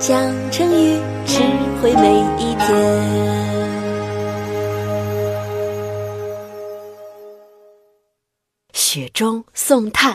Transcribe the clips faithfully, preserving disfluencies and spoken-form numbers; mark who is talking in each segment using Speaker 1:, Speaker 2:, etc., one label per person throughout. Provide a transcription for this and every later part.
Speaker 1: 讲成语，智慧每一天。雪中送炭。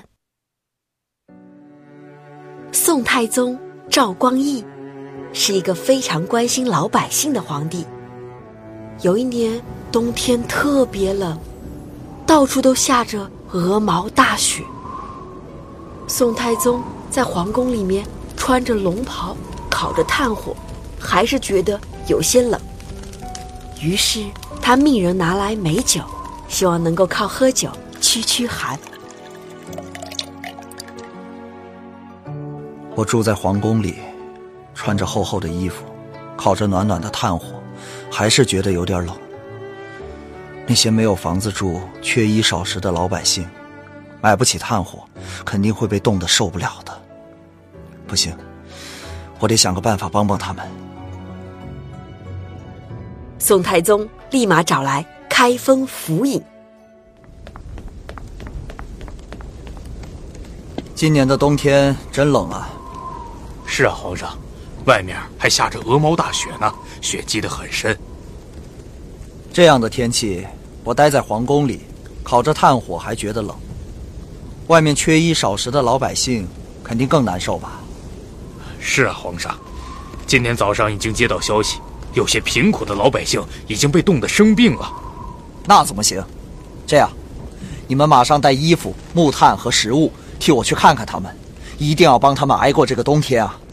Speaker 1: 宋太宗赵光义是一个非常关心老百姓的皇帝。有一年冬天特别冷，到处都下着鹅毛大雪。宋太宗在皇宫里面穿着龙袍，烤着炭火，还是觉得有些冷。于是他命人拿来美酒，希望能够靠喝酒驱驱寒。
Speaker 2: 我住在皇宫里，穿着厚厚的衣服，烤着暖暖的炭火，还是觉得有点冷。那些没有房子住、缺衣少食的老百姓，买不起炭火，肯定会被冻得受不了的。不行，我得想个办法帮帮他们。
Speaker 1: 宋太宗立马找来开封府尹。
Speaker 2: 今年的冬天真冷啊。
Speaker 3: 是啊，皇上，外面还下着鹅毛大雪呢，雪积得很深。
Speaker 2: 这样的天气，我待在皇宫里，烤着炭火还觉得冷，外面缺衣少食的老百姓肯定更难受吧？
Speaker 3: 是啊，皇上，今天早上已经接到消息，有些贫苦的老百姓已经被冻得生病了。
Speaker 2: 那怎么行？这样，你们马上带衣服、木炭和食物，替我去看看他们，一定要帮他们挨过这个冬天啊！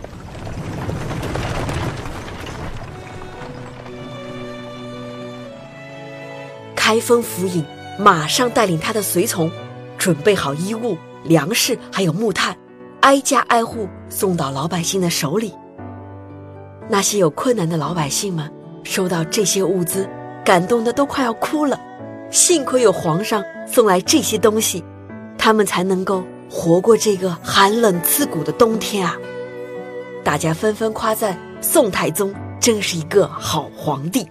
Speaker 1: 开封府尹马上带领他的随从，准备好衣物、粮食还有木炭，挨家挨户送到老百姓的手里。那些有困难的老百姓们收到这些物资，感动得都快要哭了。幸亏有皇上送来这些东西，他们才能够活过这个寒冷刺骨的冬天啊！大家纷纷夸赞宋太宗真是一个好皇帝。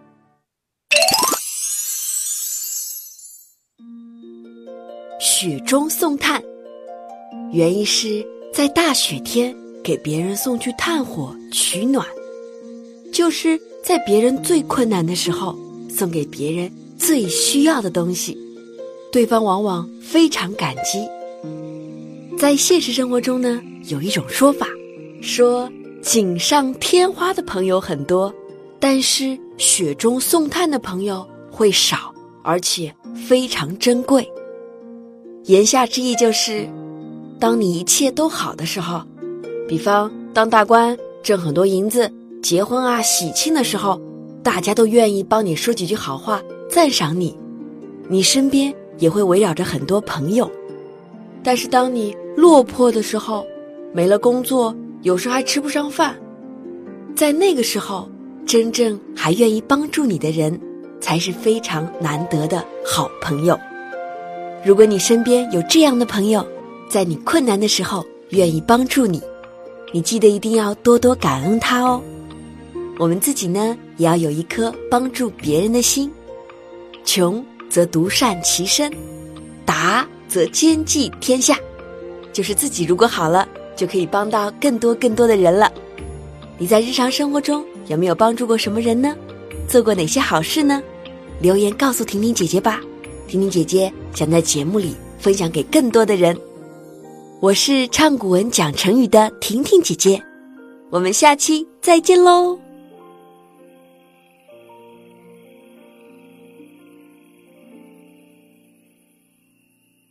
Speaker 1: 雪中送炭，原意是在大雪天给别人送去炭火取暖，就是在别人最困难的时候送给别人最需要的东西，对方往往非常感激。在现实生活中呢，有一种说法，说锦上添花的朋友很多，但是雪中送炭的朋友会少，而且非常珍贵。言下之意就是，当你一切都好的时候，比方当大官挣很多银子，结婚啊喜庆的时候，大家都愿意帮你说几句好话，赞赏你，你身边也会围绕着很多朋友。但是当你落魄的时候，没了工作，有时还吃不上饭，在那个时候，真正还愿意帮助你的人，才是非常难得的好朋友。如果你身边有这样的朋友，在你困难的时候愿意帮助你，你记得一定要多多感恩他哦。我们自己呢，也要有一颗帮助别人的心。穷则独善其身，达则兼济天下。就是自己如果好了，就可以帮到更多更多的人了。你在日常生活中有没有帮助过什么人呢？做过哪些好事呢？留言告诉婷婷姐姐吧，婷婷姐姐想在节目里分享给更多的人。我是唱古文讲成语的婷婷姐姐，我们下期再见喽。